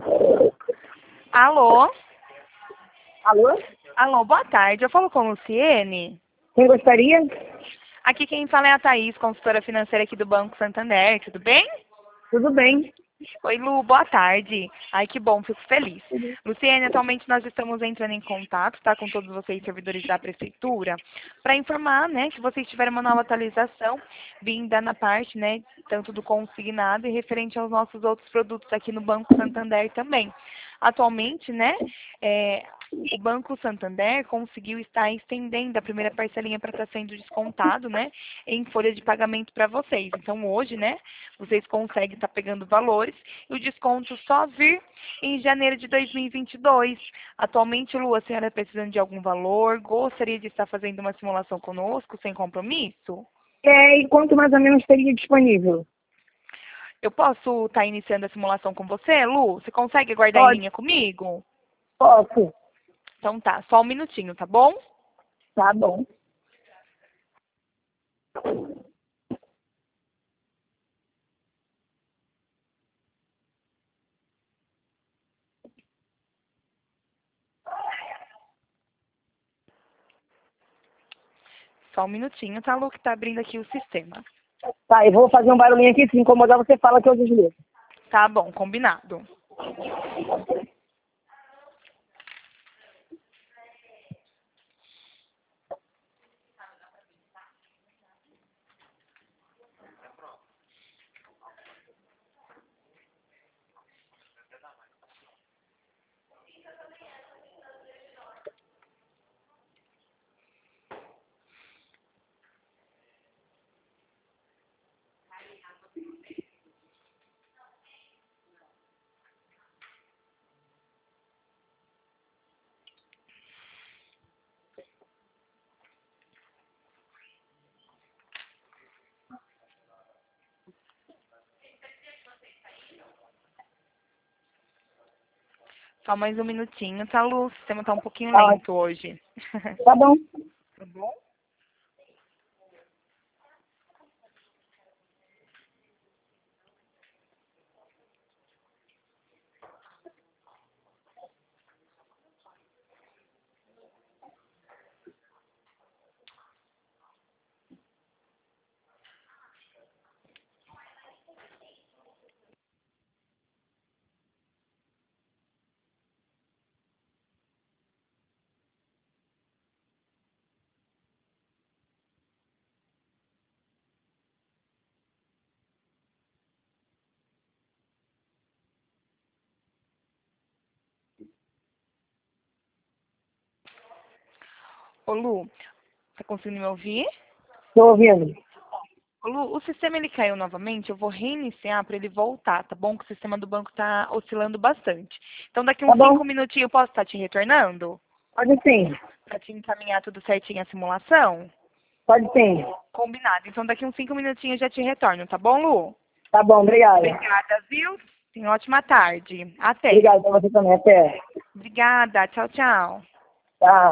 Alô? Alô? Alô, boa tarde. Eu falo com a Luciene. Quem gostaria? Aqui quem fala é a Thaís, consultora financeira aqui do Banco Santander. Tudo bem? Tudo bem. Oi, Lu, boa tarde. Ai, que bom, fico feliz. Luciene, atualmente nós estamos entrando em contato, tá, com todos vocês, servidores da Prefeitura, para informar, né, que vocês tiveram uma nova atualização vinda na parte, né, tanto do consignado e referente aos nossos outros produtos aqui no Banco Santander também. Atualmente, né, o Banco Santander conseguiu estar estendendo a primeira parcelinha para estar sendo descontado, né, em folha de pagamento para vocês. Então, hoje, né, vocês conseguem estar pegando valores e o desconto só vir em janeiro de 2022. Atualmente, Lu, a senhora precisando de algum valor? Gostaria de estar fazendo uma simulação conosco, sem compromisso? E quanto mais ou menos teria disponível? Eu posso estar iniciando a simulação com você, Lu? Você consegue aguardar em Pode, linha comigo? posso. Então tá, só um minutinho, tá bom? Tá bom. Só um minutinho, tá, Lu, que tá abrindo aqui o sistema. Tá, eu vou fazer um barulhinho aqui. Se incomodar, você fala que eu desligo. Tá bom, combinado. Só mais um minutinho, tá, Lu? O sistema tá um pouquinho Tá, lento hoje. tá bom. Tá bom? Ô, Lu, tá conseguindo me ouvir? Tô ouvindo. Ô, Lu, o sistema ele caiu novamente, eu vou reiniciar para ele voltar, tá bom? Que o sistema do banco tá oscilando bastante. Então, daqui Tá uns bom. 5 minutinhos eu posso estar te retornando? Pode sim. Para te encaminhar tudo certinho a simulação? Pode sim. Combinado. Então, daqui uns 5 minutinhos eu já te retorno, tá bom, Lu? Tá bom, obrigada. Obrigada, viu? Tenha uma ótima tarde. Até. Obrigada pra você também. Até. Obrigada. Tchau, tchau. Tá.